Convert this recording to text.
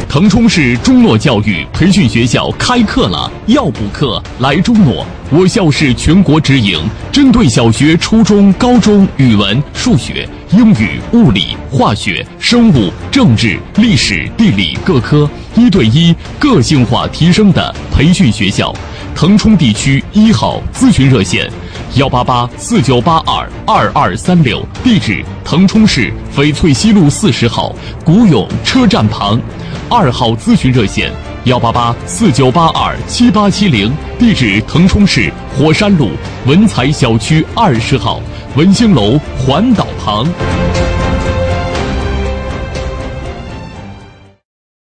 腾冲市中诺教育培训学校开课了，要补课来中诺。我校是全国直营，针对小学、初中、高中语文、数学、英语、物理、化学、生物、政治、历史、地理各科1对1个性化提升的培训学校。腾冲地区1号咨询热线18849822236，地址腾冲市翡翠西路40号古永车站旁。2号咨询热线18849827870，地址腾冲市火山路文才小区20号文兴楼环岛旁。